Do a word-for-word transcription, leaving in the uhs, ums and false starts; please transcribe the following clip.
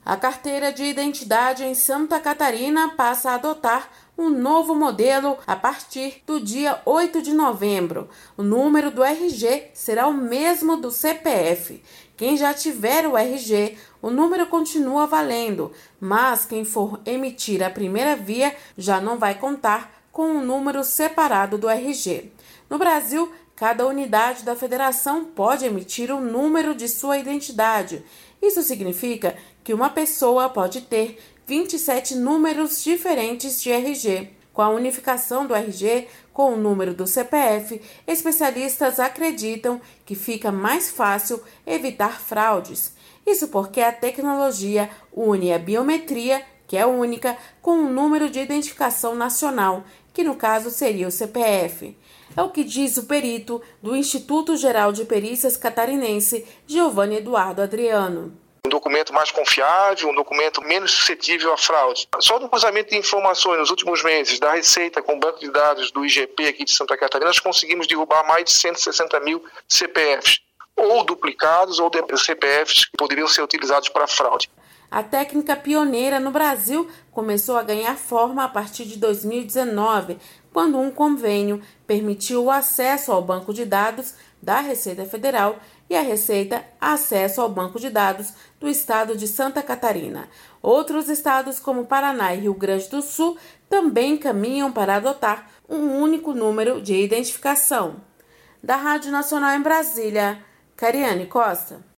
A carteira de identidade em Santa Catarina passa a adotar um novo modelo a partir do dia oito de novembro. O número do R G será o mesmo do C P F. Quem já tiver o R G, o número continua valendo, mas quem for emitir a primeira via já não vai contar com um número separado do R G. No Brasil, cada unidade da federação pode emitir o número de sua identidade. Isso significa que uma pessoa pode ter vinte e sete números diferentes de R G. Com a unificação do R G com o número do C P F, especialistas acreditam que fica mais fácil evitar fraudes. Isso porque a tecnologia une a biometria, que é única, com um número de identificação nacional, que no caso seria o C P F. É o que diz o perito do Instituto Geral de Perícias Catarinense, Giovanni Eduardo Adriano. Um documento mais confiável, um documento menos suscetível à fraude. Só no cruzamento de informações nos últimos meses da Receita com o banco de dados do I G P aqui de Santa Catarina, nós conseguimos derrubar mais de cento e sessenta mil C P Fs, ou duplicados ou C P Fs que poderiam ser utilizados para fraude. A técnica pioneira no Brasil começou a ganhar forma a partir de dois mil e dezenove, quando um convênio permitiu o acesso ao banco de dados da Receita Federal e a Receita acesso ao banco de dados do estado de Santa Catarina. Outros estados, como Paraná e Rio Grande do Sul, também caminham para adotar um único número de identificação. Da Rádio Nacional em Brasília, Cariane Costa.